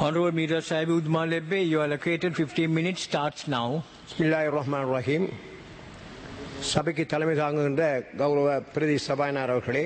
Honorable Mira Sahib Udman Lebbe, you are allocated 15 minutes, starts now. பிஸ்மில்லாஹிர்ரஹ்மானிர்ரஹீம். சபைக்கு தலைமை தாங்குகின்ற கௌரவ பிரதி சபாநாயகர் அவர்களே,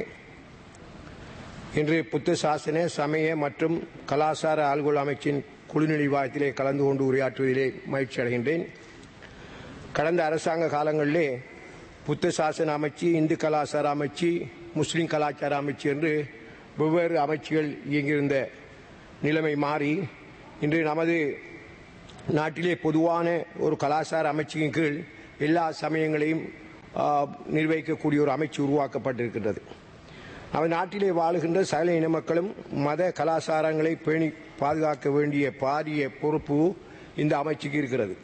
இன்று புத்த சாசன சமய மற்றும் கலாசார ஆள்கொள் அமைச்சின் குழுநிலை விவாதத்திலே கலந்து கொண்டு உரையாற்றுவதிலே மகிழ்ச்சி அடைகின்றேன். கடந்த அரசாங்க காலங்களிலே புத்த சாசன அமைச்சு, இந்து கலாசார அமைச்சு, முஸ்லிம் கலாச்சார அமைச்சு என்று வெவ்வேறு அமைச்சுகள் இயங்கியிருந்த நிலைமை மாறி இன்று நமது நாட்டிலே பொதுவான ஒரு கலாச்சார அமைச்சின் கீழ் எல்லா சமயங்களையும் நிர்வகிக்கக்கூடிய ஒரு அமைச்சு உருவாக்கப்பட்டிருக்கின்றது. நமது நாட்டிலே வாழுகின்ற சகல இன மக்களும் மத கலாச்சாரங்களை பேணி பாதுகாக்க வேண்டிய பாரிய பொறுப்பு இந்த அமைச்சுக்கு இருக்கிறது.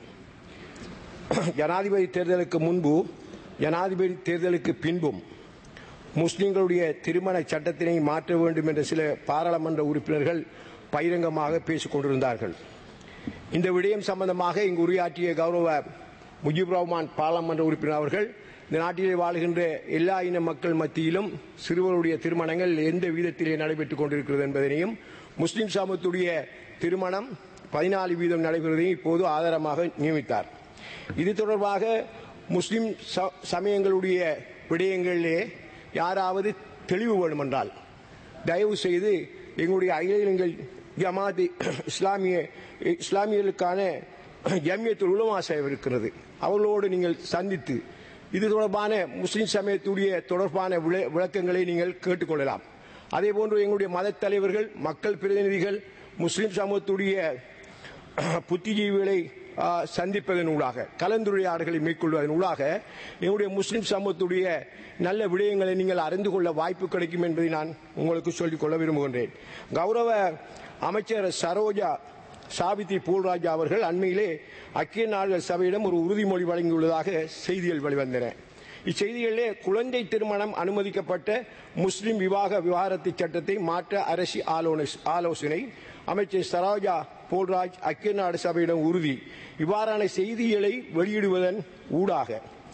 ஜனாதிபதி தேர்தலுக்கு முன்பு, ஜனாதிபதி தேர்தலுக்கு பின்பும் முஸ்லிம்களுடைய திருமண சட்டத்தினை மாற்ற வேண்டும் என்ற சில பாராளுமன்ற உறுப்பினர்கள் பகிரங்கமாக பேசிக் கொண்டிருந்தார்கள். இந்த விடயம் சம்பந்தமாக இங்கு உரையாற்றிய கௌரவ முஜிபுர் ரஹ்மான் பாராளுமன்ற உறுப்பினர் அவர்கள், இந்த நாட்டிலே வாழ்கின்ற எல்லா இன மக்கள் மத்தியிலும் சிறுவருடைய திருமணங்கள் எந்த வீதத்திலே நடைபெற்றுக் கொண்டிருக்கிறது என்பதனையும், முஸ்லிம் சமூகத்துடைய திருமணம் 14% நடைபெறுவதையும் இப்போது ஆதாரமாக நியமித்தார். இது தொடர்பாக முஸ்லிம் சமயங்களுடைய விடயங்களிலே யாராவது தெளிவு வேண்டுமென்றால் தயவு செய்து எங்களுடைய அகில இலங்கை ஜமாத் இஸ்லாமியர்களுக்கான ஜமியத்துல் உலமா சேவை இருக்கிறது, அவர்களோடு நீங்கள் சந்தித்து இது தொடர்பான முஸ்லிம் சமயத்துடைய தொடர்பான விளக்கங்களை நீங்கள் கேட்டுக்கொள்ளலாம். அதேபோன்று எங்களுடைய மத தலைவர்கள், மக்கள் பிரதிநிதிகள், முஸ்லிம் சமூகத்துடைய புத்திஜீவிகளை சந்திப்பதனூடாக, கலந்துரையாடல்களை மேற்கொள்வதன் ஊடாக எங்களுடைய முஸ்லிம் சமூகத்துடைய நல்ல விடயங்களை நீங்கள் அறிந்து கொள்ள வாய்ப்பு கிடைக்கும் என்பதை நான் உங்களுக்கு சொல்லிக் கொள்ள விரும்புகின்றேன். கௌரவ அமைச்சர் சரோஜா சாவித்ரி பூல்ராஜ் அவர்கள் அண்மையிலே ஐக்கிய நாடுகள் சபையிடம் ஒரு உறுதிமொழி வழங்கியுள்ளதாக செய்திகள் வெளிவந்தன. இச்செய்திகளிலே குழந்தை திருமணம் அனுமதிக்கப்பட்ட முஸ்லிம் விவாகரத்து சட்டத்தை மாற்ற அரசு ஆலோசனை, அமைச்சர் சரோஜா போல்ராஜ் ஐக்கிய நாடு சபையிடம் உறுதி, இவ்வாறான செய்திகளை வெளியிடுவதன் ஊடாக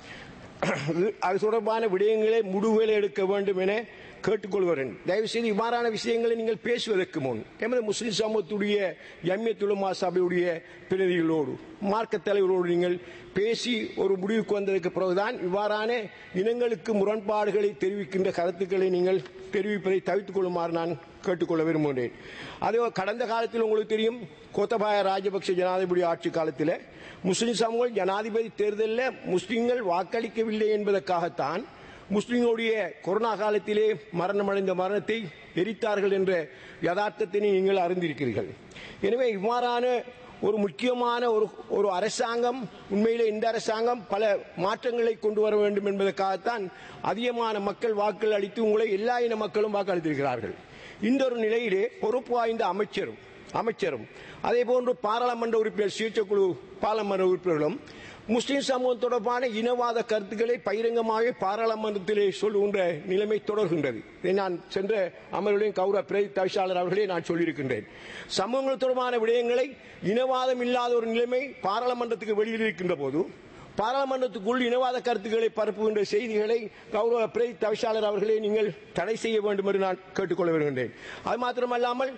அது தொடர்பான விடயங்களை முடிவுகளை எடுக்க வேண்டும் என கேட்டுக்கொள்கிறேன். தயவுசெய்து இவ்வாறான விஷயங்களை நீங்கள் பேசுவதற்கு முன் எமது முஸ்லிம் சமூகத்துடைய ஜமியத்துல் உலமா சபையுடைய பிரதிநிதிகளோடு, மார்க்க தலைவரோடு நீங்கள் பேசி ஒரு முடிவுக்கு வந்ததற்கு பிறகுதான் இவ்வாறான இனங்களுக்கு முரண்பாடுகளை தெரிவிக்கின்ற கருத்துக்களை நீங்கள் தெரிவிப்பதை தவிர்த்துக் கொள்ளுமாறு நான் கேட்டுக்கொள்ள விரும்புகிறேன். அதே கடந்த காலத்தில் உங்களுக்கு தெரியும், கோத்தபாய ராஜபக்ச ஜனாதிபதி ஆட்சி காலத்தில் முஸ்லிம் சமூகம் ஜனாதிபதி தேர்தலில் முஸ்லிம்கள் வாக்களிக்கவில்லை என்பதற்காகத்தான் முஸ்லிம்களுடைய கொரோனா காலத்திலே மரணமடைந்த மரணத்தை எரித்தார்கள் என்ற யதார்த்தத்தினை நீங்கள் அறிந்திருக்கிறீர்கள். எனவே இவ்வாறான ஒரு முக்கியமான ஒரு அரசாங்கம், உண்மையிலே இந்த அரசாங்கம் பல மாற்றங்களை கொண்டு வர வேண்டும் என்பதற்காகத்தான் அதிகமான மக்கள் வாக்கள் அளித்து உங்களை எல்லா இன மக்களும் வாக்களித்திருக்கிறார்கள். இந்த ஒரு நிலையிலே பொறுப்பு வாய்ந்த அமைச்சரும் அதே போன்று பாராளுமன்ற உறுப்பினர் சுயேட்சைக்குழு பாராளுமன்ற உறுப்பினர்களும் முஸ்லிம் சமூகம் தொடர்பான இனவாத கருத்துக்களை பகிரங்கமாக பாராளுமன்றத்திலே சொல்லுகின்ற நிலைமை தொடர்கின்றது. இதை நான் சென்ற அமர்வுகளின் கௌரவ பிரதி தவிசாளர் அவர்களே நான் சொல்லியிருக்கின்றேன். சமூகங்கள் தொடர்பான விடயங்களை இனவாதம் இல்லாத ஒரு நிலைமை பாராளுமன்றத்துக்கு வெளியில் இருக்கின்ற போது, பாராளுமன்றத்துக்குள் இனவாத கருத்துக்களை பரப்புகின்ற செய்திகளை கௌரவ பிரதி தவிசாளர் அவர்களே நீங்கள் தடை செய்ய வேண்டும் என்று நான் கேட்டுக்கொள்ள வருகின்றேன். அது மாத்திரமல்லாமல்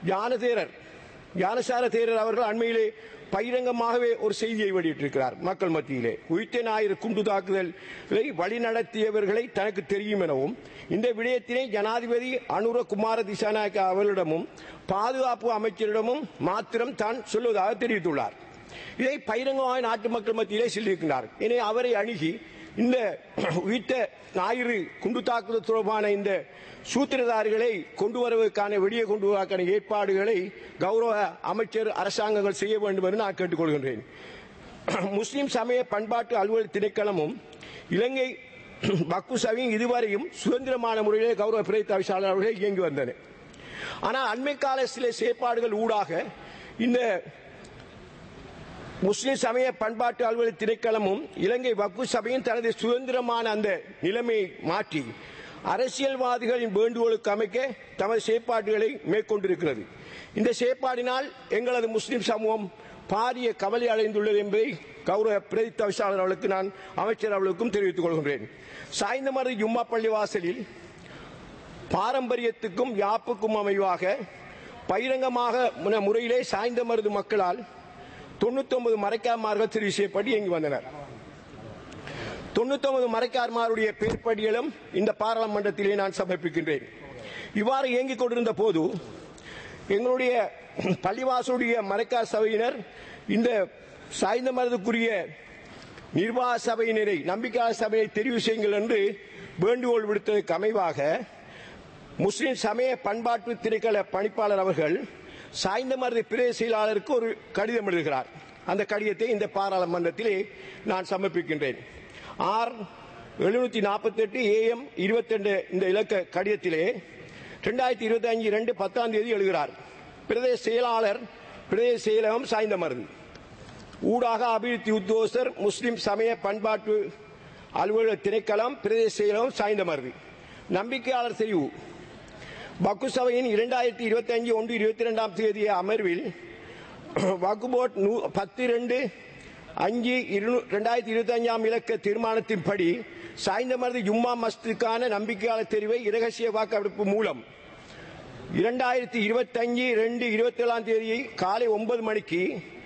ஞானசார தேரர் அவர்கள் அண்மையிலே பகிரங்கமாகவே ஒரு செய்தியை வெளியிட்டிருக்கிறார். மக்கள் மத்தியிலே உயிர்த்த ஞாயிறு குண்டு தாக்குதலை வழிநடத்தியவர்களை தனக்கு தெரியும் எனவும், இந்த விடயத்தினை ஜனாதிபதி அனுர குமார திசாநாயக்க அவர்களிடமும் பாதுகாப்பு அமைச்சரிடமும் மாத்திரம் தான் சொல்வதாக தெரிவித்துள்ளார். இதை பகிரங்கமாக நாட்டு மக்கள் மத்தியிலே சொல்லியிருக்கிறார். எனவே அவரை அணுகி இந்த உயிர்த்த ஞாயிறு குண்டு தாக்குதல் தொடர்பான இந்த சூத்திரதாரிகளை கொண்டு வருவதற்கான வெளியே கொண்டு வருவதற்கான ஏற்பாடுகளை கௌரவ அமைச்சர் அரசாங்கங்கள் செய்ய வேண்டும் என்று நான் கேட்டுக்கொள்கின்றேன். முஸ்லிம் சமய பண்பாட்டு அலுவலக திணைக்களமும் இலங்கை வக்ஃபு சபையும் இதுவரையும் சுதந்திரமான முறையிலே கௌரவ பிரதி தவிசாளர் அவர்கள் இயங்கி வந்தன. ஆனால் அண்மை கால சில செயற்பாடுகள் ஊடாக இந்த முஸ்லிம் சமய பண்பாட்டு அலுவலக திணைக்களமும் இலங்கை வக்ஃபு சபையும் தனது சுதந்திரமான அந்த நிலைமையை மாற்றி அரசியல்வாதிகளின் வேண்டுகோளுக்கு அமைக்க தமது செயற்பாடுகளை மேற்கொண்டிருக்கிறது. இந்த செயற்பாடினால் எங்களது முஸ்லிம் சமூகம் பாரிய கவலை அடைந்துள்ளது என்பதை கௌரவ பிரதி தவிசாளர் அவர்களுக்கு நான் அமைச்சர் அவர்களுக்கும் தெரிவித்துக் கொள்கின்றேன். சாய்ந்தமருது ஜும்மா பள்ளி வாசலில் பாரம்பரியத்துக்கும் யாப்புக்கும் அமைவாக பகிரங்கமாக முறையிலே சாய்ந்தமருது மக்களால் 99 மரைக்கார்மார்கள் தெரிவு செய்யப்பட்டு இயங்கி வந்தனர். 99 மரைக்கார்மாருடைய பேர்பட்டியலும் இந்த பாராளுமன்றத்திலே நான் சமர்ப்பிக்கின்றேன். இவ்வாறு இயங்கிக் கொண்டிருந்த போது எங்களுடைய பள்ளிவாசலுடைய மரைக்கார் சபையினர் இந்த சாய்ந்தமருதுக்குரிய நிர்வாக சபையினரை, நம்பிக்கையாளர் சபையை தெரிவு செய்யுங்கள் என்று வேண்டுகோள் விடுத்ததற்கு அமைவாக முஸ்லிம் சமய பண்பாட்டு திணைக்கள பணிப்பாளர் அவர்கள் சாய்ந்தமருது பிரதேச செயலாளருக்கு ஒரு கடிதம் எழுதுகிறார். அந்த கடிதத்தை இந்த பாராளுமன்றத்திலே நான் சமர்ப்பிக்கின்றேன். R748 AM 22 இந்த இலக்க கடிதத்திலே 2025 10 எழுதுகிறார். பிரதேச செயலாளர் பிரதேச செயலகம் சாய்ந்தமருது, ஊடாக அபிவிருத்தி உத்தியோகஸ்தர் முஸ்லிம் சமய பண்பாட்டு அலுவலக திணைக்களம் பிரதேச செயலகம் சாய்ந்தமருது. நம்பிக்கையாளர் தெரிவு வக்கு சபையின் 2025 1/22 அமர்வில் வக்கு போர்ட் 10/2/5/2025 இலக்க தீர்மானத்தின்படி சாய்ந்தமருது ஜும்மா மஸ்ஜிதுக்கான நம்பிக்கையாளர் தெரிவை இரகசிய வாக்கெடுப்பு மூலம் 2025 2/27 காலை 9 மணிக்கு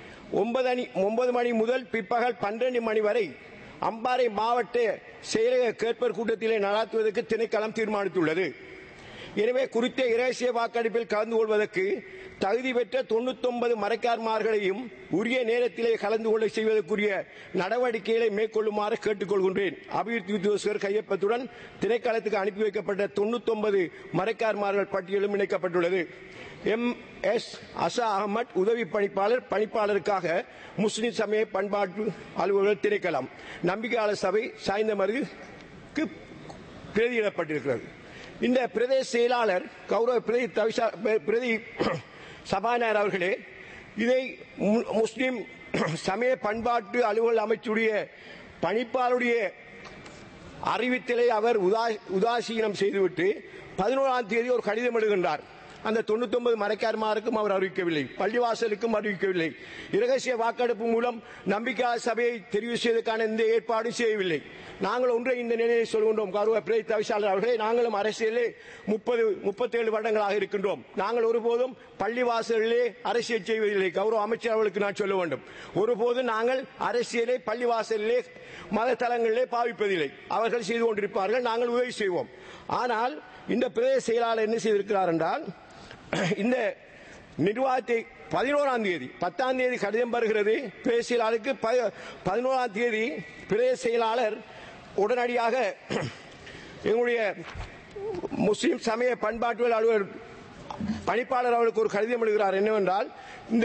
9 மணி முதல் பிற்பகல் 12 மணி வரை அம்பாறை மாவட்ட செயலக கேட்பர் கூட்டத்திலே நடாத்துவதற்கு திணைக்களம் தீர்மானித்துள்ளது. எனவே குறித்த இரகசிய வாக்கெடுப்பில் கலந்து கொள்வதற்கு தகுதி பெற்ற 99 மரைக்கார்மார்களையும் உரிய நேரத்திலே கலந்து கொள்ள செய்வதற்குரிய நடவடிக்கைகளை மேற்கொள்ளுமாறு கேட்டுக்கொள்கின்றேன். அபிவிருத்தி உத்தியோகஸ்தர் கையொப்பத்துடன் திணைக்களத்துக்கு அனுப்பி வைக்கப்பட்ட 99 மரைக்கார்மார்கள் பட்டியலும் இணைக்கப்பட்டுள்ளது. MS அசா அகமட், உதவி பணிப்பாளர், பணிப்பாளருக்காக முஸ்லிம் சமய பண்பாட்டு அலுவலர் திணைக்களம், நம்பிக்கையாளர் சபை சாய்ந்தமருதுக்கு பிரதியிடப்பட்டிருக்கிறது. இந்த பிரதேச செயலாளர் கௌரவ பிரதி சபாநாயகர் அவர்களே, இதை முஸ்லிம் சமய பண்பாட்டு அலுவல் அமைச்சுடைய பணிப்பாளருடைய அறிவித்தலை அவர் உதாசீனம் செய்துவிட்டு 11ஆம் தேதி ஒரு கடிதம் எழுதுகின்றார். அந்த 99 மரைக்கார்மாருக்கும் அவர் அறிவிக்கவில்லை, பள்ளிவாசலுக்கும் அறிவிக்கவில்லை, இரகசிய வாக்கெடுப்பு மூலம் நம்பிக்கையாளர் சபையை தெரிவு செய்வதற்கான எந்த ஏற்பாடும் செய்யவில்லை. நாங்கள் ஒன்றை இந்த நிலையை சொல்கின்றோம். கௌரவ பிரதி தவிசாளர் அவர்களே, நாங்களும் அரசியலே 37 வருடங்களாக இருக்கின்றோம். நாங்கள் ஒருபோதும் பள்ளிவாசலிலே அரசியல் செய்வதில்லை. கௌரவ அமைச்சர் அவர்களுக்கு நான் சொல்ல வேண்டும், ஒருபோதும் நாங்கள் அரசியலை பள்ளிவாசலிலே மத தலங்களிலே பாவிப்பதில்லை. அவர்கள் செய்து கொண்டிருப்பார்கள், நாங்கள் உதவி செய்வோம். ஆனால் இந்த பிரதேச செயலாளர் என்ன செய்திருக்கிறார் என்றால், இந்த நிர்வாகத்தை 11ஆம் தேதி 10ஆம் தேதி கடிதம் வருகிறது பிரதேச செயலாளருக்கு. 11ஆம் தேதி பிரதேச செயலாளர் உடனடியாக எங்களுடைய முஸ்லிம் சமய பண்பாட்டு அலுவலர் பணிப்பாளர் அவர்களுக்கு ஒரு கடிதம் எழுதுகிறார். என்னவென்றால், இந்த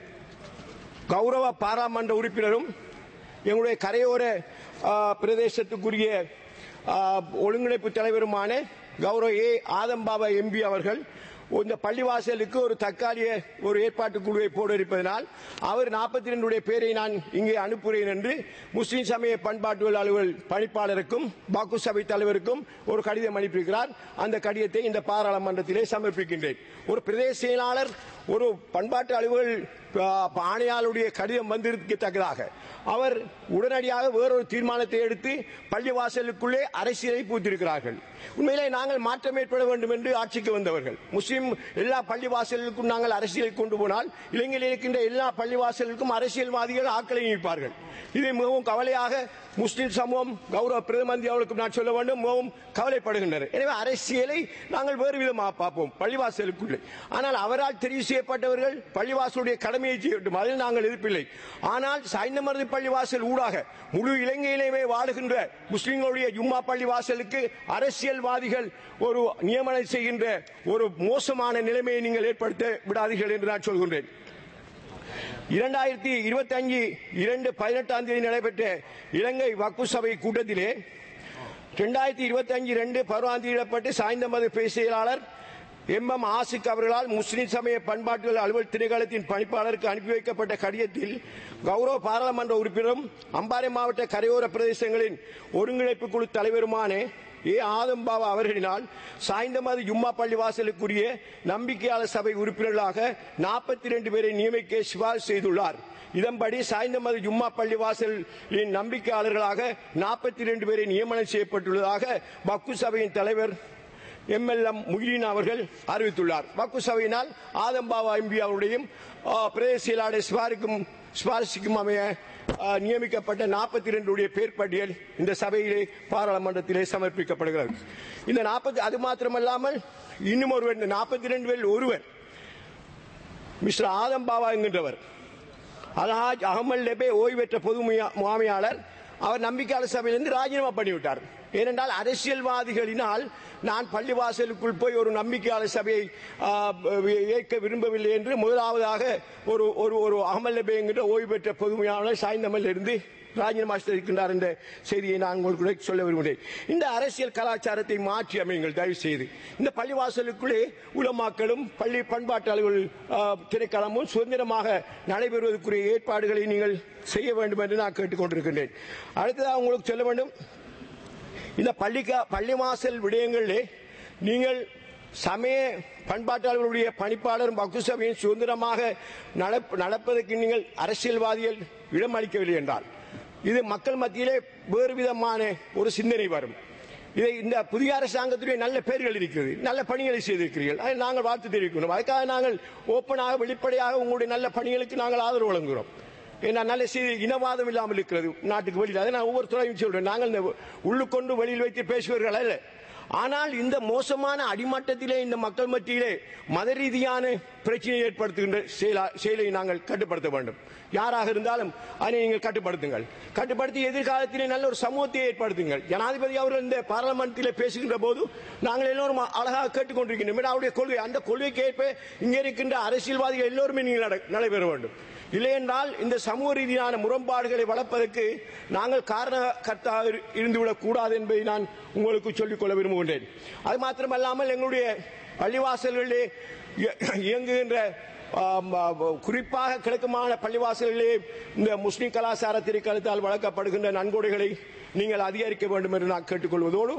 கௌரவ பாராளுமன்ற உறுப்பினரும் எங்களுடைய கரையோர பிரதேசத்துக்குரிய ஒருங்கிணைப்பு தலைவருமான கௌரவ ஆதம்பாபா MP அவர்கள் இந்த பள்ளிவாசலுக்கு ஒரு தற்காலிக ஒரு ஏற்பாட்டு குழுவை போட இருப்பதனால் அவர் 42 பேரை நான் இங்கே அனுப்புகிறேன் என்று முஸ்லிம் சமய பண்பாட்டு அலுவல் பணிப்பாளருக்கும் பாக்கு சபை தலைவருக்கும் ஒரு கடிதம் அனுப்பியிருக்கிறார். அந்த கடிதத்தை இந்த பாராளுமன்றத்திலே சமர்ப்பிக்கின்றேன். ஒரு பிரதேச செயலாளர் ஒரு பண்பாட்டு அலுவல் ஆணையாளருடைய கடிதம் வந்திருக்கத்தக்கதாக அவர் உடனடியாக வேறொரு தீர்மானத்தை எடுத்து பள்ளிவாசலுக்குள்ளே அரசியலை பூத்திருக்கிறார்கள். உண்மையிலே நாங்கள் மாற்றம் ஏற்பட வேண்டும் என்று ஆட்சிக்கு வந்தவர்கள். முஸ்லிம் எல்லா பள்ளிவாசலுக்கும் நாங்கள் அரசியலை கொண்டு போனால் இலங்கையில் இருக்கின்ற எல்லா பள்ளிவாசலுக்கும் அரசியல்வாதிகள் ஆக்களை நிற்பார்கள். இதை மிகவும் கவலையாக முஸ்லிம் சமூகம் கௌரவ பிரதமர் அவர்களுக்கு நான் சொல்ல வேண்டும், மிகவும் கவலைப்படுகின்றனர். எனவே அரசியலை நாங்கள் வேறு விதமாக பார்ப்போம் பள்ளிவாசலுக்குள்ளே. ஆனால் அவரால் தெரிவு செய்யப்பட்டவர்கள் பள்ளிவாசலுடைய கடமையை செய்யட்டும், அதில் நாங்கள் எதிர்ப்பில்லை. ஆனால் சாய்ந்தமருது பள்ளிவாசல் ஊடாக முழு இலங்கையிலேயே வாழுகின்ற முஸ்லிம்களுடைய ஜும்மா பள்ளிவாசலுக்கு அரசியல்வாதிகள் ஒரு நியமனம் செய்கின்ற ஒரு மோசமான நிலைமையை நீங்கள் ஏற்படுத்த விடாதீர்கள் என்று நான் சொல்கின்றேன். 2025 2/18 தேதி நடைபெற்ற இலங்கை வக்ஃப் சபை கூட்டத்திலே 2025 2/16 இடப்பட்டு சாய்ந்தமருது பிரதேச செயலாளர் MM ஆசிக் அவர்களால் முஸ்லிம் சமய பண்பாட்டு அலுவல் திணைக்களத்தின் பணிப்பாளருக்கு அனுப்பி வைக்கப்பட்ட கடிதத்தில் கௌரவ பாராளுமன்ற உறுப்பினரும் அம்பாறை மாவட்ட கரையோர பிரதேசங்களின் ஒருங்கிணைப்பு குழு தலைவருமான ஆதம்பாபா அவர்களினால் சாய்ந்தமருது ஜும்மா பள்ளிவாசலுக்குரிய நம்பிக்கையாளர் சபை உறுப்பினர்களாக 42 பேரை நியமிக்க சிபாரிசு செய்துள்ளார். இதன்படி சாய்ந்தமருது ஜும்மா பள்ளிவாசலின் நம்பிக்கையாளர்களாக 42 பேரை நியமனம் செய்யப்பட்டுள்ளதாக வக்ஃப் சபையின் தலைவர் MLM முகிலின் அவர்கள் அறிவித்துள்ளார். வக்ஃபு சபையினால் ஆதம் பாவா எம்பி அவருடையும் பிரதேச செயலாளர் சிபாரிசுக்கும் அமைய நியமிக்கப்பட்ட 42 பேர் பட்டியல் இந்த சபையிலே பாராளுமன்றத்திலே சமர்ப்பிக்கப்படுகிறது. இந்த 40 அது மாத்திரமல்லாமல் இன்னும் ஒருவர், இந்த 42 பேரில் ஒருவர் மிஸ்டர் ஆதம் பாவா என்கின்றவர், அல்ஹாஜ் அகமது லெபே ஓய்வு பெற்ற பொது முகாமையாளர். அவர் நம்பிக்கையாளர் சபையிலிருந்து ராஜினாமா பண்ணிவிட்டார். ஏனென்றால் அரசியல்வாதிகளினால் நான் பள்ளிவாசலுக்குள் போய் ஒரு நம்பிக்கையாளர் சபையை ஏற்க விரும்பவில்லை என்று முதலாவதாக ஒரு அகமது லெபே என்கின்ற ஓய்வு பெற்ற பொது முகாமையாளர் சாய்ந்தமல் இருந்து ராஜினாமா செய்திருக்கின்றார் என்ற செய்தியை நான் உங்களுக்கு சொல்ல விரும்புகிறேன். இந்த அரசியல் கலாச்சாரத்தை மாற்றி அமையுங்கள் தயவு செய்து. இந்த பள்ளிவாசலுக்குள்ளே உலமாக்களும் பள்ளி பண்பாட்டாளர்கள் திணைக்களமும் சுதந்திரமாக நடைபெறுவதற்குரிய ஏற்பாடுகளை நீங்கள் செய்ய வேண்டும் என்று நான் கேட்டுக்கொண்டிருக்கின்றேன். அடுத்ததாக உங்களுக்கு சொல்ல வேண்டும், இந்த பள்ளிவாசல் விடயங்களிலே நீங்கள் சமய பண்பாட்டாளர்களுடைய பணிப்பாளர் வக்ஃபு சபையின் சுதந்திரமாக நடப்பதற்கு நீங்கள் அரசியல்வாதிகள் இடம் அளிக்கவில்லை என்றால் இது மக்கள் மத்தியிலே வேறு விதமான ஒரு சிந்தனை வரும். இதை இந்த புதிய அரசாங்கத்துடைய நல்ல பெயர்கள் இருக்கிறது, நல்ல பணிகளை செய்திருக்கிறீர்கள், அதை நாங்கள் வாழ்த்து தெரிவிக்கிறோம். அதுக்காக நாங்கள் ஓப்பனாக வெளிப்படையாக உங்களுடைய நல்ல பணிகளுக்கு நாங்கள் ஆதரவு வழங்குகிறோம். ஏன்னா நல்ல செய்தி இனவாதம் இல்லாமல் இருக்கிறது நாட்டுக்கு வெளியில். அதை நான் ஒவ்வொரு துறையும் சொல்றேன். நாங்கள் இந்த உள்ளுக்கொண்டு வெளியில் வைத்து பேசுவீர்கள் அல்ல. ஆனால் இந்த மோசமான அடிமட்டத்திலே இந்த மக்கள் மத்தியிலே மத ரீதியான பிரச்சனையை ஏற்படுத்துகின்ற செயலை நாங்கள் கட்டுப்படுத்த வேண்டும். யாராக இருந்தாலும் அதை நீங்கள் கட்டுப்படுத்துங்கள். கட்டுப்படுத்தி எதிர்காலத்திலே நல்ல ஒரு சமூகத்தை ஏற்படுத்துங்கள். ஜனாதிபதி அவர்கள் இந்த பார்லமெண்டிலே பேசுகின்ற போது நாங்கள் எல்லோரும் அழகாக கேட்டுக்கொண்டிருக்கின்றோம். அவருடைய கொள்கை, அந்த கொள்கைக்கு ஏற்ப இங்கே இருக்கின்ற அரசியல்வாதிகள் எல்லோருமே நீங்கள் நடைபெற வேண்டும். இல்லையென்றால் இந்த சமூக ரீதியான முரண்பாடுகளை வளர்ப்பதற்கு நாங்கள் காரணகர்த்தாக இருந்துவிடக் கூடாது என்பதை நான் உங்களுக்கு சொல்லிக்கொள்ள விரும்புகின்றேன். அது மாத்திரமல்லாமல் எங்களுடைய பள்ளிவாசல்களிலே இயங்குகின்ற குறிப்பாக கிழக்குமான பள்ளிவாசல்களிலே இந்த முஸ்லிம் கலாச்சார திணைக்களத்தால் வழங்கப்படுகின்ற நன்கொடைகளை நீங்கள் அதிகரிக்க வேண்டும் என்று நான் கேட்டுக்கொள்வதோடு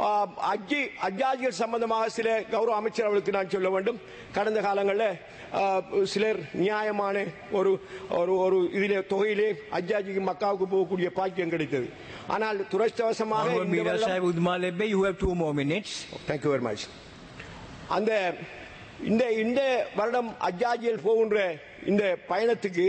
அஜ்ஜாஜிகள் சம்பந்தமாக சில கௌரவ அமைச்சர் அவர்களுக்கு நான் சொல்ல வேண்டும். கடந்த காலங்களில் சிலர் நியாயமான ஒரு இதிலே தொகையிலே அஜ்ஜாஜிக்கு மக்காவுக்கு போகக்கூடிய பாக்கியம் கிடைத்தது. ஆனால் துரஷ்டவசமாக அந்த இந்த வருடம் அஜ்ஜாஜியில் போகின்ற இந்த பயணத்துக்கு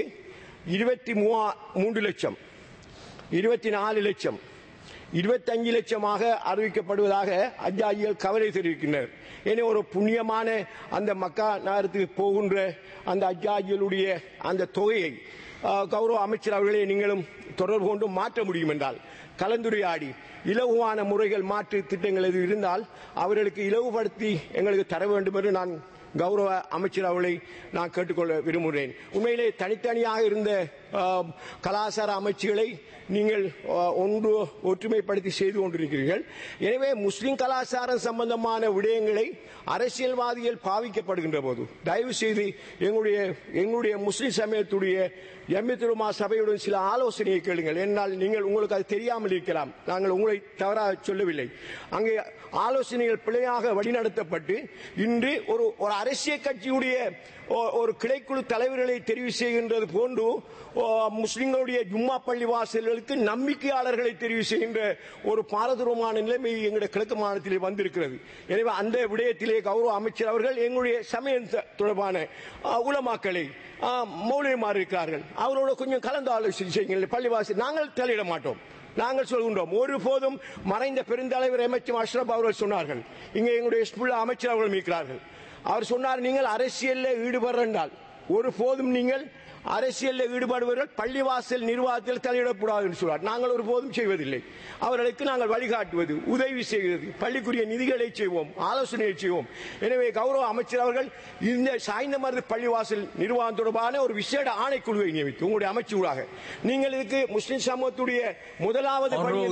23 லட்சம், 24 லட்சம், 25 லட்சமாக அறிவிக்கப்படுவதாக அஜ்ஜாஜிகள் கவலை தெரிவிக்கின்றனர். ஏன்னா ஒரு புண்ணியமான அந்த மக்கா நகரத்துக்கு போகின்ற அந்த அஜ்ஜாஜிகளுடைய அந்த தொகையை கௌரவ அமைச்சர் அவர்களே நீங்களும் தொடர்பு கொண்டு மாற்ற முடியும் என்றால் கலந்துரையாடி இலகுவான முறைகள் மாற்று திட்டங்கள் எது இருந்தால் அவர்களுக்கு இலவுபடுத்தி எங்களுக்கு தர வேண்டும் என்று நான் கௌரவ அமைச்சர் அவர்களை நான் கேட்டுக்கொள்ள விரும்புகிறேன். உண்மையிலே தனித்தனியாக இருந்த கலாச்சார அமைச்சுகளை நீங்கள் ஒற்றுமைப்படுத்தி செய்து கொண்டிருக்கிறீர்கள். எனவே முஸ்லிம் கலாச்சாரம் சம்பந்தமான விடயங்களை அரசியல்வாதிகள் பாவிக்கப்படுகின்ற போது தயவு செய்து எங்களுடைய முஸ்லிம் சமயத்துடைய எம்மித்துலுமா சபையுடன் சில ஆலோசனையை கேளுங்கள். என்னால் உங்களுக்கு அது தெரியாமல் இருக்கலாம், நாங்கள் உங்களை தவறாக சொல்லவில்லை. அங்கே ஆலோசனைகள் பிழையாக வழிநடத்தப்பட்டு இன்று ஒரு அரசியல் கட்சியுடைய ஒரு கிளைக்குழு தலைவர்களை தெரிவு செய்கின்றது போன்று முஸ்லிம்களுடைய ஜும்மா பள்ளி வாசல்களுக்கு நம்பிக்கையாளர்களை தெரிவு செய்கின்ற ஒரு பாரதூரமான நிலைமை எங்களுடைய கிழக்கு மாநிலத்திலே வந்திருக்கிறது. எனவே அந்த விடயத்திலே கௌரவ அமைச்சர் அவர்கள் எங்களுடைய சமயம் தொடர்பான உலமாக்களை மௌலிமார் இருக்கிறார்கள், அவரோட கொஞ்சம் கலந்து ஆலோசனை செய்யுங்கள். பள்ளிவாசல் நாங்கள் தலையிட மாட்டோம். நாங்கள் சொல்கின்றோம், ஒருபோதும் மறைந்த பெருந்தலைவர் எம்எச் அஷ்ரப் அவர்கள் சொன்னார்கள், இங்கே எங்களுடைய ஸ்கூல்ல அமைச்சர் அவர்கள் இருக்கிறார்கள். அவர் சொன்னார், நீங்கள் அரசியலில் ஈடுபடுறால் ஒருபோதும் நீங்கள் அரசியலில் ஈடுபடுவர்கள் பள்ளிவாசல் நிர்வாகத்தில் தலையிடக்கூடாது என்று சொல்வார். நாங்கள் ஒருபோதும் செய்வதில்லை. அவர்களுக்கு நாங்கள் வழிகாட்டுவது, உதவி செய்வது, பள்ளிக்குரிய நிதிகளை செய்வோம், ஆலோசனை செய்வோம். எனவே கௌரவ அமைச்சர் அவர்கள் இந்த சாய்ந்தமருது பள்ளிவாசல் நிர்வாகம் தொடர்பான ஒரு விசேட ஆணைக்குழுவை நியமித்து உங்களுடைய அமைச்சராக நீங்கள் இதுக்கு முஸ்லிம் சமூகத்துடைய முதலாவது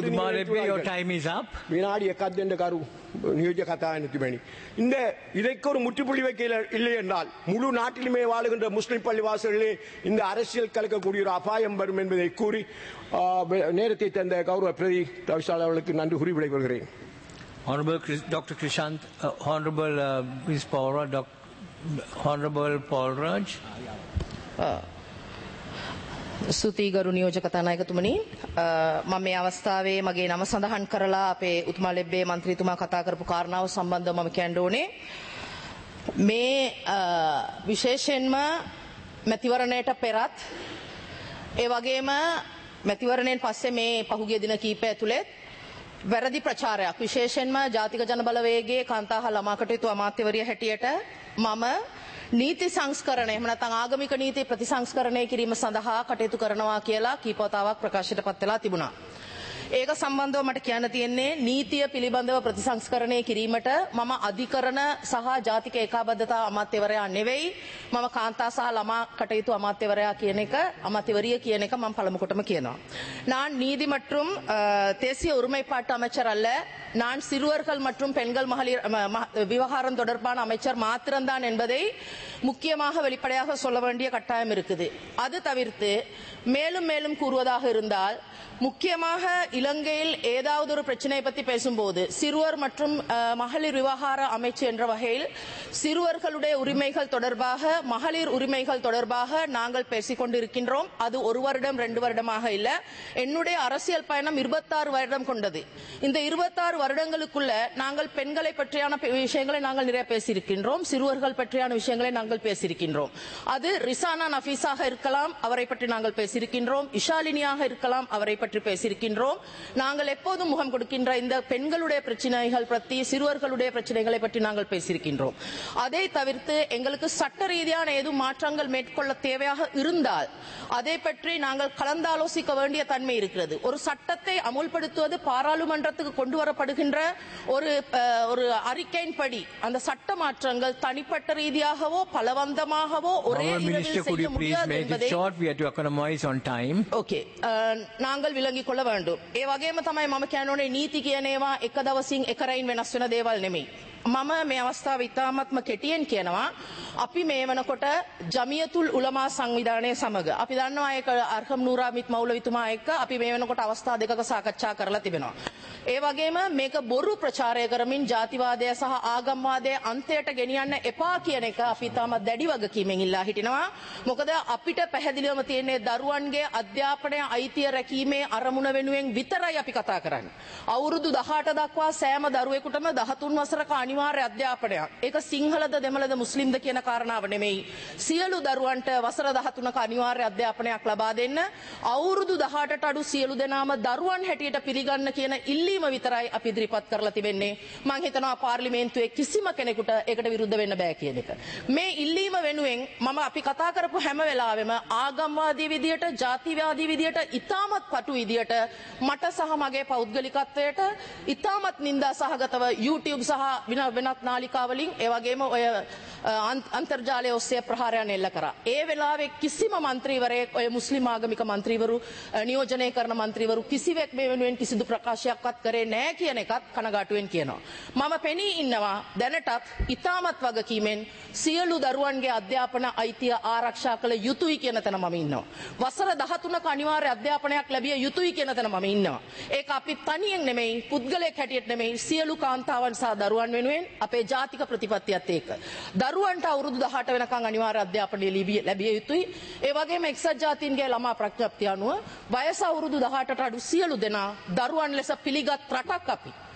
வினாடிய கத்து கரு நியோஜ கத்தாயணி இந்த இதற்கு ஒரு முற்றுப்புள்ளி வைக்க இல்லை என்றால் முழு நாட்டிலுமே வாழுகின்ற முஸ்லிம் பள்ளிவாசல்களே இந்த அரசியல் கலக்கக்கூடிய ஒரு அபாயம் வரும் என்பதை கூறி நேரத்தை தந்த கௌரவ பிரதி தவிசாளர் அவர்களுக்கு நன்றி கூறி விடைபெறுகிறேன். Honorable Dr. Krishant, Honorable Ms. Paura, Honorable Paul Raj. ස්තුතියි ගරු නියෝජක කතානායකතුමනි මම මේ අවස්ථාවේ මගේ නම සඳහන් කරලා අපේ උතුමා ලෙබ්බේ මන්ත්‍රීතුමා කතා කරපු කාරණාව සම්බන්ධව මම කියන්න ඕනේ මේ විශේෂයෙන්ම මැතිවරණයට පෙරත් ඒ වගේම මැතිවරණයෙන් පස්සේ මේ පහුගිය දින කිහිපය ඇතුළේ වැරදි ප්‍රචාරයක් විශේෂයෙන්ම ජාතික ජනබලවේගයේ කාන්තා හා ළමා කටයුතු අමාත්‍යවරිය හැටියට මම නීති සංස්කරණය එහෙම නැත්නම් ආගමික නීති ප්‍රතිසංස්කරණය කිරීම සඳහා කටයුතු කරනවා කියලා කීප වතාවක් ප්‍රකාශයට පත් වෙලා තිබුණා. ඒක සම්බන්ධව මට කියන්න තියෙන්නේ නීතිය පිළිබඳව ප්‍රතිසංස්කරණය කිරීමට මම අධිකරණ සහ ජාතික ඒකාබද්ධතා අමාත්‍යවරයා නෙවෙයි මම කාන්තා සහ ළමා කටයුතු අමාත්‍යවරයා කියන එක අමාත්‍යවරිය කියන එක මම පළමු කොටම කියනවා. நான் நீதி மற்றும் தேசிய ஒருமைப்பாட்டு அமைச்சர் அல்ல. நான் சிறுவர்கள் மற்றும் பெண்கள் மகளிர் விவகாரம் தொடர்பான அமைச்சர் மாத்திரம்தான் என்பதை முக்கியமாக வெளிப்படையாக சொல்ல வேண்டிய கட்டாயம் இருக்குது. அது தவிர்த்து மேலும் மேலும் கூறுவதாக இருந்தால் முக்கியமாக இலங்கையில் ஏதாவது ஒரு பிரச்சனை பற்றி பேசும்போது சிறுவர் மற்றும் மகளிர் விவகார அமைச்சு என்ற வகையில் சிறுவர்களுடைய உரிமைகள் தொடர்பாக மகளிர் உரிமைகள் தொடர்பாக நாங்கள் பேசிக்கொண்டிருக்கின்றோம். அது 1 வருடம் 2 வருடமாக இல்ல. என்னுடைய அரசியல் பயணம் 26 வருடம் கொண்டது. இந்த 26 வருடங்களுக்குள்ள நாங்கள் பெண்களை பற்றியான விஷயங்களை நாங்கள் நிறைய பேசியிருக்கின்றோம். சிறுவர்கள் பற்றியான விஷயங்களை நாங்கள் பேசியிருக்கின்றோம். அது ரிசானா நஃபீஸாக இருக்கலாம், அவரை பற்றி நாங்கள் பேசியிருக்கின்றோம். இஷாலினியாக இருக்கலாம், அவரை பற்றி பேசியிருக்கின்றோம். நாங்கள் எப்போதும் முகம் கொடுக்கின்ற இந்த பெண்களுடைய பிரச்சனைகள் பற்றி சிறுவர்களுடைய பிரச்சனைகளை பற்றி நாங்கள் பேசியிருக்கின்றோம். அதை தவிர்த்து எங்களுக்கு சட்ட ரீதியான ஏதும் மாற்றங்கள் மேற்கொள்ள தேவையாக இருந்தால் அதை பற்றி நாங்கள் கலந்தாலோசிக்க வேண்டிய தன்மை இருக்கிறது. ஒரு சட்டத்தை அமுல்படுத்துவது பாராளுமன்றத்துக்கு கொண்டு வரப்படுகின்ற ஒரு அறிக்கையின்படி அந்த சட்ட மாற்றங்கள் தனிப்பட்ட ரீதியாகவோ பலவந்தமாகவோ ஒரே இரவில் செய்ய முடியாது என்பதை நாங்கள் විලංගි කොළ වඬු. ඒ වගේම තමයි මම කියනෝනේ නීති කියන ඒවා එක දවසින් එක රයින් වෙනස් වෙන දේවල් නෙමෙයි. මම මේ අවස්ථාව ඉතාමත්ම කෙටියෙන් කියනවා අපි මේ වෙනකොට ජමියතුල් උලමා සංවිධානය සමග අපි දන්නවා ඒක අර්හම් නූරාමිත් මෞලවිතුමා එක්ක අපි මේ වෙනකොට අවස්ථා දෙකක සාකච්ඡා කරලා තිබෙනවා. ඒ වගේම මේක බොරු ප්‍රචාරය කරමින් ජාතිවාදය සහ ආගම්වාදය අන්තයට ගෙනියන්න එපා කියන එක අපි තාමත් දැඩි වගකීමෙන් ඉල්ලා හිටිනවා. මොකද අපිට පැහැදිලිවම තියෙන්නේ දරුවන්ගේ අධ්‍යාපනය අයිතිය රැකීමේ අරමුණ වෙනුවෙන් විතරයි අපි කතා කරන්නේ. අවුරුදු 18 දක්වා සෑම දරුවෙකුටම 13 වසරක අනිවාර්ය අධ්‍යාපනයක්. ඒක සිංහලද දෙමළද මුස්ලිම්ද කියන කාරණාව නෙමෙයි. සියලු දරුවන්ට වසර 13ක අනිවාර්ය අධ්‍යාපනයක් ලබා දෙන්න අවුරුදු 18ට අඩු සියලු දෙනාම දරුවන් හැටියට පිළිගන්න කියන ඉල්ලීම විතරයි අපි ඉදිරිපත් කරලා තිබෙන්නේ. මම හිතනවා පාර්ලිමේන්තුවේ කිසිම කෙනෙකුට ඒකට විරුද්ධ වෙන්න බෑ කියන එක. මේ ඉල්ලීම වෙනුවෙන් මම අපි කතා කරපු හැම වෙලාවෙම ආගම්වාදී විදියට, ජාතිවාදී විදියට, ඉතාමත් පටු විදියට මට සහ මගේ පෞද්ගලිකත්වයට ඉතාමත් නින්දා සහගතව YouTube සහ වෙනත් නාලිකාවලින් ඒ වගේම ඔය අන්තර්ජාලය ඔස්සේ ප්‍රහාරයන් එල්ල කරා. ඒ වෙලාවේ කිසිම മന്ത്രിවරයෙක් ඔය මුස්ලිම් ආගමික മന്ത്രിවරු නියෝජනය කරන മന്ത്രിවරු කිසිවෙක් මේ වෙනුවෙන් කිසිදු ප්‍රකාශයක්වත් කරේ නැහැ කියන එකත් කනගාටුවෙන් කියනවා. මම පෙනී ඉන්නවා දැනටත් ඉතාමත් වගකීමෙන් සියලු දරුවන්ගේ අධ්‍යාපන අයිතිය ආරක්ෂා කළ යුතුයි කියන තැන මම ඉන්නවා. වසර 13ක අනිවාර්ය අධ්‍යාපනයක් ලැබිය යුතුයි කියන තැන මම ඉන්නවා. ඒක අපි තනියෙන් නෙමෙයි, පුද්ගලයෙක් හැටියට නෙමෙයි, සියලු කාන්තාවන් සහ දරුවන් වෙනුවෙන් අපේ ජාතික ප්‍රතිපත්තියත් ඒක. දරුවන්ට අවුරුදු 18 වෙනකන් අනිවාර්ය අධ්‍යාපනය ලැබිය යුතුයි. ඒ වගේම එක්සත් ජාතීන්ගේ ළමා ප්‍රඥප්තිය අනුව වයස අවුරුදු 18ට අඩු සියලු දෙනා දරුවන් ලෙස පිළිගත් රටක්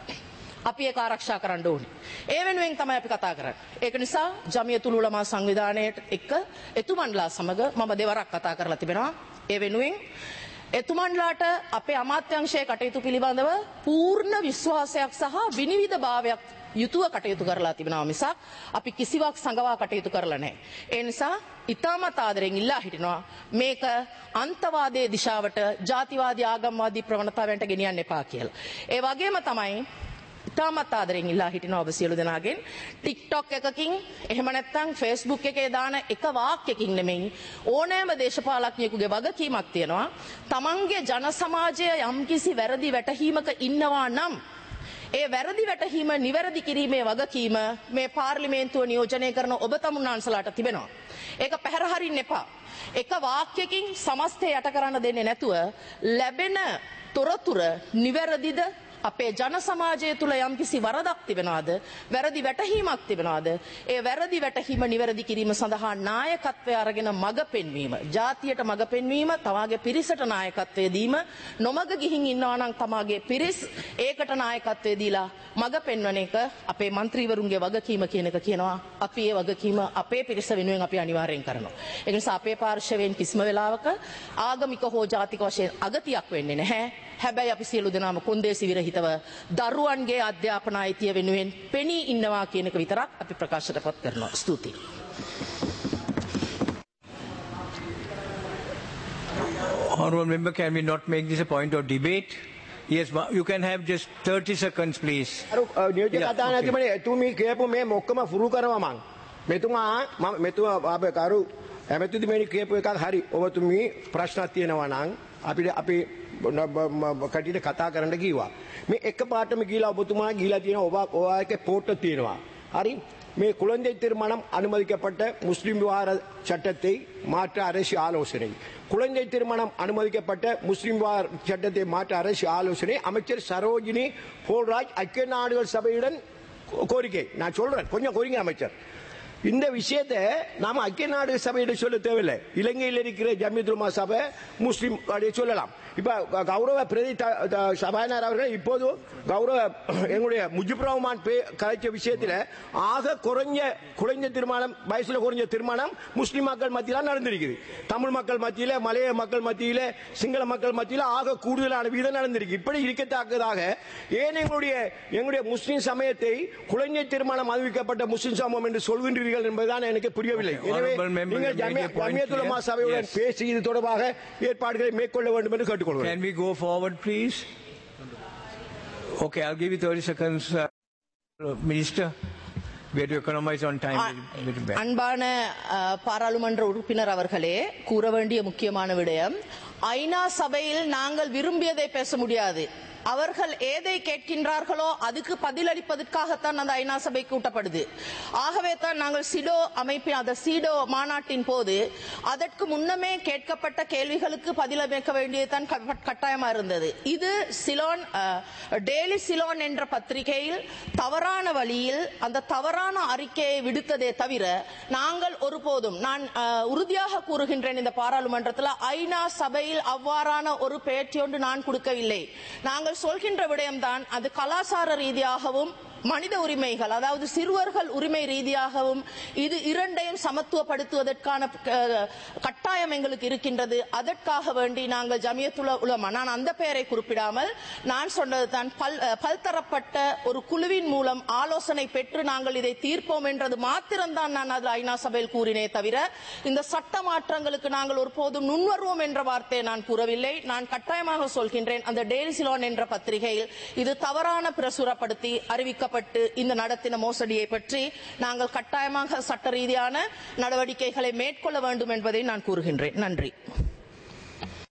අපි ඒක ආරක්ෂා කරන්න ඕනේ. ඒ වෙනුවෙන් තමයි අපි කතා කරන්නේ. ඒක නිසා ජමියතුල් උලමා සංවිධානයේට එක්ක එතුමන්ලා සමග මම දෙවරක් කතා කරලා තිබෙනවා. ඒ වෙනුවෙන් එතුමන්ලාට අපේ අමාත්‍යාංශයේ කටයුතු පිළිබඳව පූර්ණ විශ්වාසයක් සහ විනිවිද භාවයක් යුතුව කටයුතු කරලා තිබෙනවා මිසක් අපි කිසිවක් සංගවා කටයුතු කරලා නැහැ. ඒ නිසා ඉතාමත් ආදරෙන් ඉල්ලා හිටිනවා මේක අන්තවාදයේ දිශාවට, ජාතිවාදී ආගම්වාදී ප්‍රවණතාවයන්ට ගෙනියන්න එපා කියලා. ඒ වගේම තමයි ඉතාමත් ආදරෙන් ඉල්ලා හිටිනවා ඔබ සියලු දෙනාගෙන් TikTok එකකින් එහෙම නැත්නම් Facebook එකේ දාන එක වාක්‍යකින් නෙමෙයි ඕනෑම දේශපාලඥයෙකුගේ වගකීමක් තියෙනවා. තමන්ගේ ජන සමාජය යම්කිසි වැරදි වැටහීමක ඉන්නවා නම් ඒ වැරදි වැටහීම නිවැරදි කිරීමේ වගකීම මේ පාර්ලිමේන්තුව නියෝජනය කරන ඔබ තමුන්නාන්සලාට තිබෙනවා. ඒක පැහැර හරින්න එපා. එක වාක්‍යකින් සමස්තය යට කරන්න දෙන්නේ නැතුව ලැබෙන තොරතුර නිවැරදිද අපේ ජන සමාජය තුළ යම්කිසි වරදක් තිබෙනවාද, වැරදි වැටහීමක් තිබෙනවාද, ඒ වැරදි වැටහීම නිවැරදි කිරීම සඳහා නායකත්වය අරගෙන මඟ පෙන්වීම, ජාතියට මඟ පෙන්වීම, තමාගේ පිරිසට නායකත්වය දීම, නොමග ගිහින් ඉන්නවා නම් තමාගේ පිරිස් ඒකට නායකත්වය දීලා මඟ පෙන්වන එක අපේ മന്ത്രിවරුන්ගේ වගකීම කියන එක කියනවා. අපි ඒ වගකීම අපේ පිරිස වෙනුවෙන් අපි අනිවාර්යෙන් කරනවා. ඒ නිසා අපේ පාර්ශවයෙන් කිසිම වෙලාවක ආගමික හෝ ජාතික වශයෙන් අගතියක් වෙන්නේ නැහැ. හැබැයි අපි සියලු දෙනාම කොන්දේසි විරහිතව දරුවන්ගේ අධ්‍යාපන අයිතිය වෙනුවෙන් පෙනී ඉන්නවා කියන එක විතරක් අපි ප්‍රකාශයටපත් කරනවා. ස්තුතියි. Honourable member, can we not make this a point of debate? Yes, you can have just 30 seconds, please. නියෝජ්‍ය කතා නැතිමනේ එතුමී කියපු මේ මොක්කම ෆුරු කරනවා මං. මෙතුමා අපේ කරු ඇමතිතුමනි කියපු එකක් හරි. ඔබතුමී ප්‍රශ්නක් තියෙනවා නම් අපි කටියට කතා කරන්න කිව්වා. මේ එක පාටම ගිහිලා ඔබතුමා ගිහිලා තියෙනවා ඔයාගේ පෝට්ටු තියෙනවා. හරி? මේ குழந்தை திருமணம் அனுமதிக்கப்பட்ட முஸ்லிம் விவகார சட்டத்தை மாற்ற அரசு ஆலோசனை, குழந்தை திருமணம் அனுமதிக்கப்பட்ட முஸ்லிம் விவகார சட்டத்தை மாற்ற அரசு ஆலோசனை அமைச்சர் சரோஜினி போல்ராஜ் ஐக்கிய நாடுகள் சபையுடன் கோரிக்கை. நான் சொல்றேன், கொஞ்சம் கோரிங்க அமைச்சர். இந்த விஷயத்தை நாம ஐக்கிய நாடுகள் சபையிட சொல்ல தேவையில்லை. இலங்கையில் இருக்கிற ஜமியத்துல் உலமா சபை முஸ்லிம் சொல்லலாம். இப்ப கௌரவ பிரதி சபாநாயகர் அவர்கள் இப்போது கௌரவ எங்களுடைய முஜிபுர் ரஹ்மான் கலைச்ச விஷயத்தில் ஆக குறைஞ்ச திருமணம், வயசுல குறைஞ்ச திருமணம் முஸ்லிம் மக்கள் மத்தியில நடந்திருக்குது. தமிழ் மக்கள் மத்தியில, மலைய மக்கள் மத்தியில, சிங்கள மக்கள் மத்தியில ஆக கூடுதலான வீதம் நடந்திருக்கு. இப்படி இருக்கத்தக்கதாக ஏன் எங்களுடைய முஸ்லிம் சமயத்தை குறைஞ்ச திருமணம் அறிவிக்கப்பட்ட முஸ்லிம் சமூகம் என்று சொல்கின்றீர்கள் என்பதுதான் எனக்கு புரியவில்லை. எனவே நீங்கள் ஜமியத்துல் உலமா சபையுடன் பேசி இது தொடர்பாக ஏற்பாடுகளை மேற்கொள்ள வேண்டும் என்று கேட்டுக்கொள்கிறேன். Can we go forward, please? Okay, I'll give you 30 seconds, Minister. We have to economize on time. அன்பான பாராளுமன்ற உறுப்பினர் அவர்களே, கூற வேண்டிய முக்கியமான விடயம், ஐநா சபையில் நாங்கள் விரும்பியதை பேச முடியாது. அவர்கள் ஏதை கேட்கின்றார்களோ அதுக்கு பதிலளிப்பதற்காகத்தான் அந்த ஐநா சபை கூட்டப்படுது. ஆகவே தான் நாங்கள் சிடோ அமைப்பின் அந்த சிடோ மாநாட்டின் போது அதற்கு முன்னமே கேட்கப்பட்ட கேள்விகளுக்கு பதிலளிக்க வேண்டியதுதான் கட்டாயமா இருந்தது. இது சிலோன் டெய்லி சிலோன் என்ற பத்திரிகையில் தவறான வழியில் அந்த தவறான அறிக்கையை விடுத்ததே தவிர நாங்கள் ஒருபோதும், நான் உறுதியாக கூறுகின்றேன், இந்த பாராளுமன்றத்தில் ஐநா சபையில் அவ்வாறான ஒரு பேட்டியொன்று நான் கொடுக்கவில்லை. நாங்கள் சொல்கின்ற விடயம்தான் அது கலாசார ரீதியாகவும் மனித உரிமைகள், அதாவது சிறுவர்கள் உரிமை ரீதியாகவும் இது இரண்டையும் சமத்துவப்படுத்துவதற்கான கட்டாயம் எங்களுக்கு இருக்கின்றது. அதற்காக வேண்டி நாங்கள் ஜமியத்துல் உலமா, நான் அந்த பெயரை குறிப்பிடாமல் நான் சொன்னதுதான், பல்தரப்பட்ட ஒரு குழுவின் மூலம் ஆலோசனை பெற்று நாங்கள் இதை தீர்ப்போம் என்றது மாத்திரம்தான் நான் அது ஐநா சபையில் கூறினே தவிர இந்த சட்ட மாற்றங்களுக்கு நாங்கள் ஒருபோதும் முன்வருவோம் என்ற வார்த்தையை நான் கூறவில்லை. நான் கட்டாயமாக சொல்கின்றேன், அந்த டெய்லி சிலோன் என்ற பத்திரிகையில் இது தவறான பிரசுரப்படுத்தி அறிவிக்க இந்த நடத்தின மோசடியை பற்றி நாங்கள் கட்டாயமாக சட்ட ரீதியான நடவடிக்கைகளை மேற்கொள்ள வேண்டும் என்பதை நான் கூறுகின்றேன். நன்றி.